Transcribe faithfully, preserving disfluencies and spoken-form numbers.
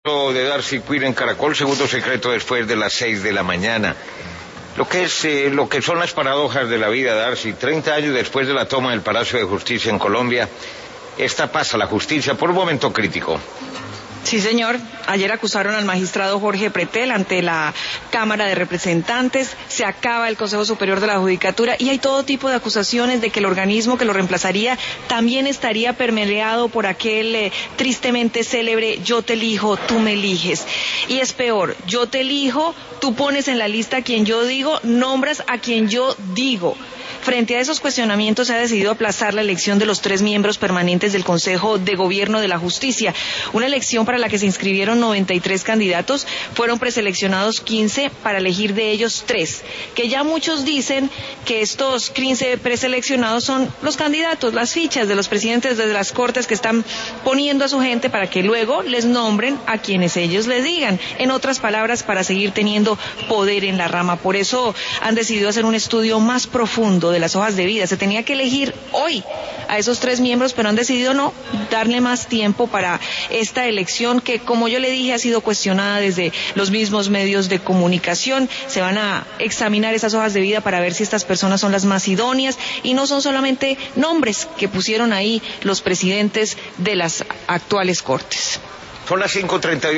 De Darcy Quinn en Caracol, segundo secreto después de las seis de la mañana. Lo que es, eh, lo que son las paradojas de la vida, Darcy. Treinta años después de la toma del Palacio de Justicia en Colombia, esta pasa la justicia por un momento crítico. Sí, señor. Ayer acusaron al magistrado Jorge Pretel ante la Cámara de Representantes. Se acaba el Consejo Superior de la Judicatura y hay todo tipo de acusaciones de que el organismo que lo reemplazaría también estaría permeado por aquel eh, tristemente célebre "yo te elijo, tú me eliges". Y es peor, yo te elijo, tú pones en la lista a quien yo digo, nombras a quien yo digo. Frente a esos cuestionamientos se ha decidido aplazar la elección de los tres miembros permanentes del Consejo de Gobierno de la Justicia, una elección para la que se inscribieron noventa y tres candidatos, fueron preseleccionados quince para elegir de ellos tres, que ya muchos dicen que estos quince preseleccionados son los candidatos, las fichas de los presidentes de las Cortes que están poniendo a su gente para que luego les nombren a quienes ellos les digan, en otras palabras, para seguir teniendo poder en la rama. Por eso han decidido hacer un estudio más profundo de las hojas de vida. Se tenía que elegir hoy a esos tres miembros, pero han decidido no, darle más tiempo para esta elección que, como yo le dije, ha sido cuestionada desde los mismos medios de comunicación. Se van a examinar esas hojas de vida para ver si estas personas son las más idóneas y no son solamente nombres que pusieron ahí los presidentes de las actuales Cortes. Son las cinco treinta y uno.